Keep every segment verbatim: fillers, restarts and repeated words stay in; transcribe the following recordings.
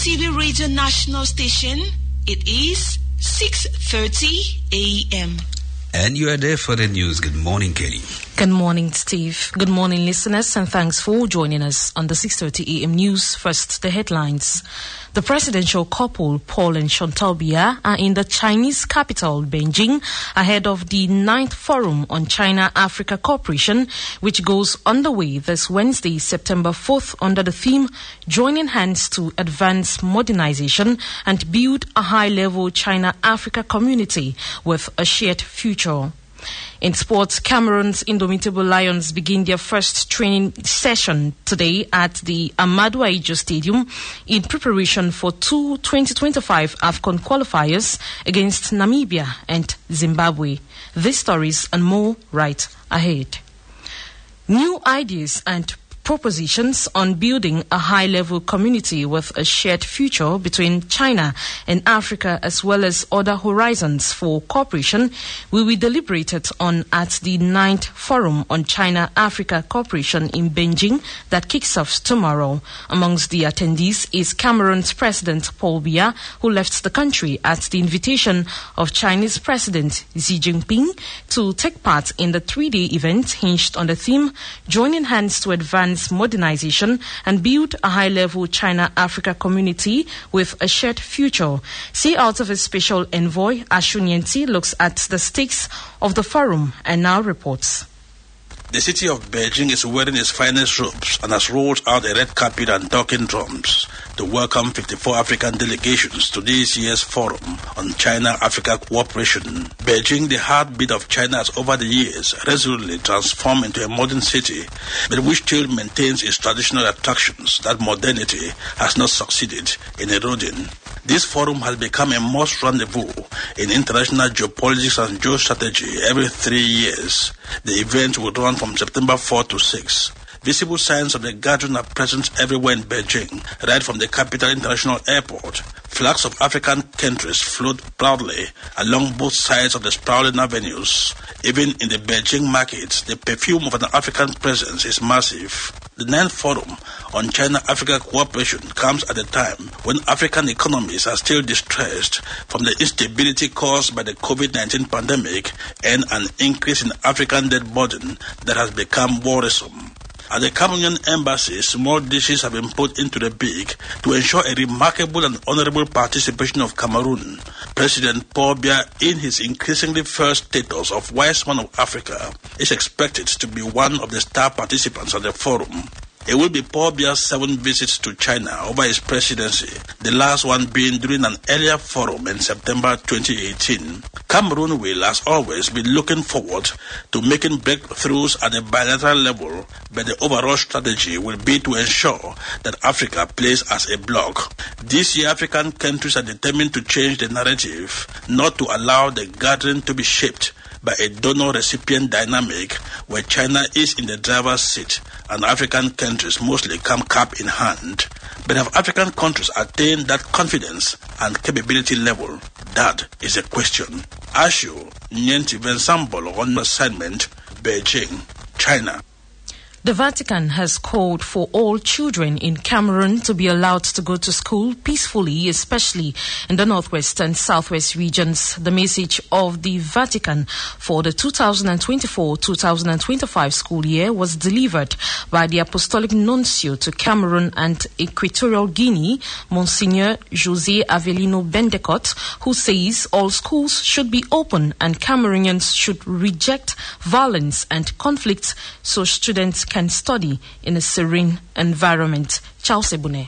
T V Radio National Station. It is six thirty a.m. And you are there for the news. Good morning, Kelly. Good morning, Steve. Good morning, listeners, and thanks for joining us on the six thirty a.m. news. First, the headlines. The presidential couple, Paul and Chantal Biya, are in the Chinese capital, Beijing, ahead of the ninth Forum on China-Africa Cooperation, which goes underway this Wednesday, September fourth, under the theme, Joining Hands to Advance Modernization and Build a High-Level China-Africa Community with a Shared Future. In sports, Cameroon's Indomitable Lions begin their first training session today at the Amadou Ahidjo Stadium in preparation for two twenty twenty-five AFCON qualifiers against Namibia and Zimbabwe. These stories and more right ahead. New ideas and propositions on building a high-level community with a shared future between China and Africa, as well as other horizons for cooperation, will be deliberated on at the ninth Forum on China-Africa Cooperation in Beijing that kicks off tomorrow. Amongst the attendees is Cameroon's President Paul Biya, who left the country at the invitation of Chinese President Xi Jinping to take part in the three-day event hinged on the theme, Joining Hands to Advance Modernization and Build a High-Level China-Africa Community with a Shared Future. See out of his special envoy, Ashu Nyensi looks at the stakes of the forum and now reports. The city of Beijing is wearing its finest robes and has rolled out a red carpet and talking drums to welcome fifty-four African delegations to this year's Forum on China-Africa Cooperation. Beijing, the heartbeat of China, has over the years resolutely transformed into a modern city, but which still maintains its traditional attractions that modernity has not succeeded in eroding. This forum has become a must rendezvous in international geopolitics and geostrategy every three years. The event will run from September fourth to sixth. Visible signs of the gathering are present everywhere in Beijing, right from the capital international airport. Flags of African countries float proudly along both sides of the sprawling avenues. Even in the Beijing market, the perfume of an African presence is massive. The ninth Forum on China-Africa Cooperation comes at a time when African economies are still distressed from the instability caused by the COVID nineteen pandemic and an increase in African debt burden that has become worrisome. At the Cameroonian embassy, small dishes have been put into the beak to ensure a remarkable and honorable participation of Cameroon. President Paul Biya, in his increasingly first status of Wise Man of Africa, is expected to be one of the star participants at the forum. It will be Paul Biya's seventh visit to China over his presidency, the last one being during an earlier forum in September twenty eighteen. Cameroon will, as always, be looking forward to making breakthroughs at the bilateral level, but the overall strategy will be to ensure that Africa plays as a bloc. This year, African countries are determined to change the narrative, not to allow the gathering to be shaped by a donor-recipient dynamic where China is in the driver's seat and African countries mostly come cap in hand. But have African countries attained that confidence and capability level? That is a question. Ashu Nyensi Vensambolo on assignment, Beijing, China. The Vatican has called for all children in Cameroon to be allowed to go to school peacefully, especially in the northwest and southwest regions. The message of the Vatican for the two thousand twenty-four to two thousand twenty-five school year was delivered by the Apostolic Nuncio to Cameroon and Equatorial Guinea, Monsignor José Avelino Bendecott, who says all schools should be open and Cameroonians should reject violence and conflict so students can study in a serene environment. Charles Ebune.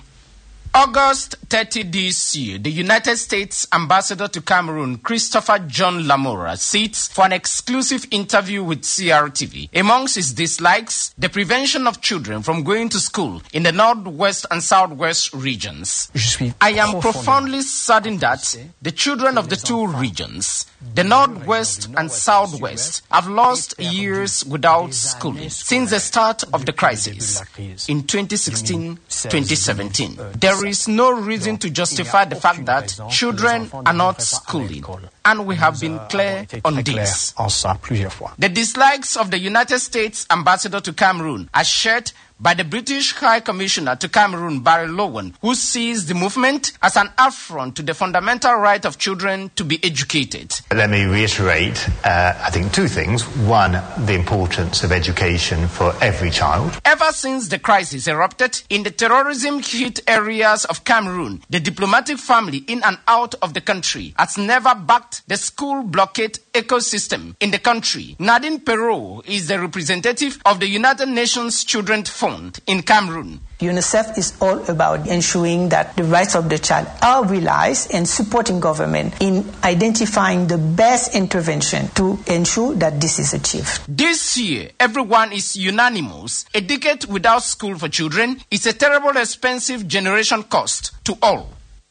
August thirtieth this year, the United States Ambassador to Cameroon, Christopher John Lamora, sits for an exclusive interview with C R T V. Amongst his dislikes, the prevention of children from going to school in the northwest and southwest regions. I am profoundly saddened that the children of the two regions, the northwest and southwest, have lost years without schooling since the start of the crisis in twenty sixteen twenty seventeen. There is no reason to justify the fact that children are not schooling, and we have been clear on this. The dislikes of the United States Ambassador to Cameroon are shared by the British High Commissioner to Cameroon, Barry Lowen, who sees the movement as an affront to the fundamental right of children to be educated. Let me reiterate, uh, I think, two things. One, the importance of education for every child. Ever since the crisis erupted in the terrorism-hit areas of Cameroon, the diplomatic family in and out of the country has never backed the school blockade ecosystem in the country. Nadine Perrault is the representative of the United Nations Children's Fund in Cameroon. UNICEF is all about ensuring that the rights of the child are realized and supporting government in identifying the best intervention to ensure that this is achieved. This year, everyone is unanimous. A decade without school for children is a terrible, expensive generation cost to all.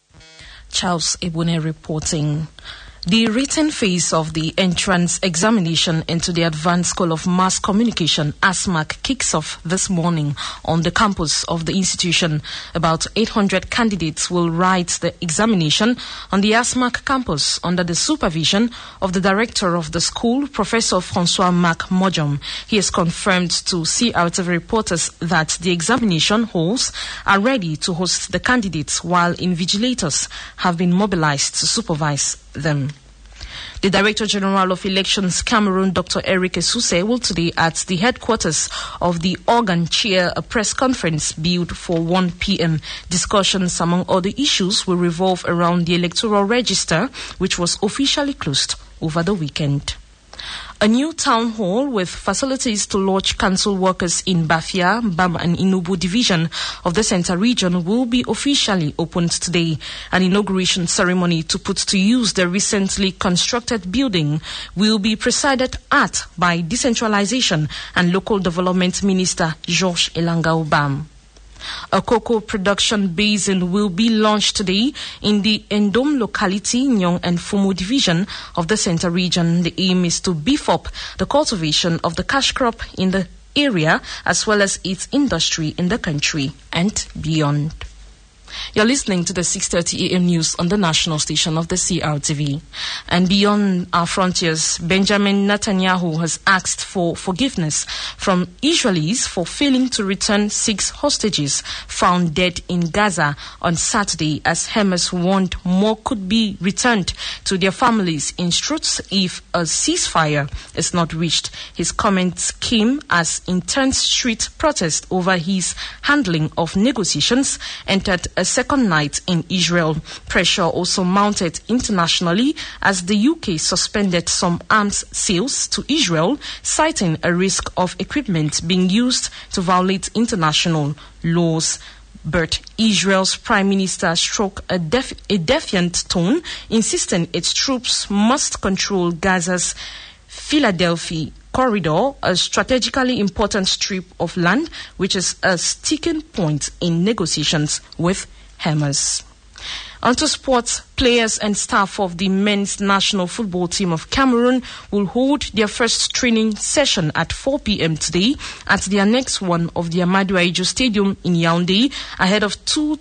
Charles Ebune reporting. The written phase of the entrance examination into the Advanced School of Mass Communication, A S M A C, kicks off this morning on the campus of the institution. About eight hundred candidates will write the examination on the A S M A C campus under the supervision of the director of the school, Professor Francois Mac Mojom. He has confirmed to C R T V reporters that the examination halls are ready to host the candidates, while invigilators have been mobilized to supervise them. The Director General of Elections Cameroon, Doctor Eric Esuse, will today at the headquarters of the organ chair a press conference billed for one p.m. Discussions, among other issues, will revolve around the electoral register, which was officially closed over the weekend. A new town hall with facilities to lodge council workers in Bafia, Bam and Inubu division of the Central region will be officially opened today. An inauguration ceremony to put to use the recently constructed building will be presided at by Decentralization and Local Development Minister Georges Elanga Obam. A cocoa production basin will be launched today in the Endom locality, Nyong and Fumu division of the Central region. The aim is to beef up the cultivation of the cash crop in the area as well as its industry in the country and beyond. You're listening to the six thirty a.m. news on the national station of the C R T V. And beyond our frontiers, Benjamin Netanyahu has asked for forgiveness from Israelis for failing to return six hostages found dead in Gaza on Saturday, as Hamas warned more could be returned to their families in Struts if a ceasefire is not reached. His comments came as intense street protest over his handling of negotiations entered a second night in Israel. Pressure also mounted internationally as the U K suspended some arms sales to Israel, citing a risk of equipment being used to violate international laws. But Israel's prime minister struck a, def- a defiant tone, insisting its troops must control Gaza's Philadelphia corridor, a strategically important strip of land, which is a sticking point in negotiations with Hamas. Onto sports, players and staff of the men's national football team of Cameroon will hold their first training session at four p.m. today at the Annex one of the Amadou Ahidjo Stadium in Yaoundé ahead of two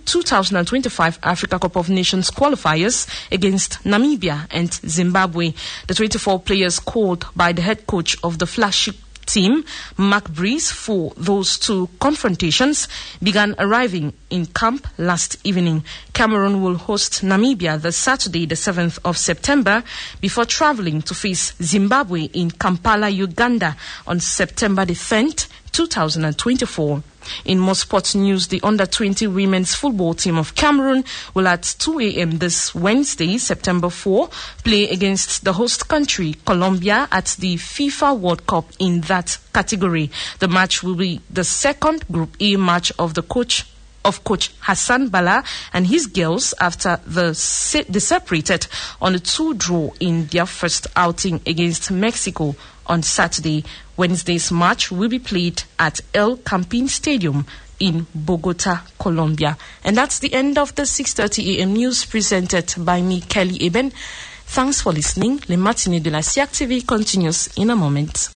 2025 Africa Cup of Nations qualifiers against Namibia and Zimbabwe. The twenty-four players called by the head coach of the flagship team, Mark Breeze, for those two confrontations began arriving in camp last evening. Cameroon will host Namibia the Saturday, the seventh of September, before traveling to face Zimbabwe in Kampala, Uganda on September the tenth, twenty twenty-four. In more sports news, the under twenty women's football team of Cameroon will at two a.m. this Wednesday, September fourth, play against the host country, Colombia, at the FIFA World Cup in that category. The match will be the second Group A match of the coach of Coach Hassan Bala and his girls after the se- they separated on a two draw in their first outing against Mexico on Saturday. Wednesday's match will be played at El Campín Stadium in Bogota, Colombia. And that's the end of the six thirty a.m. news presented by me, Kelly Eben. Thanks for listening. Le matinée de la C R T V continues in a moment.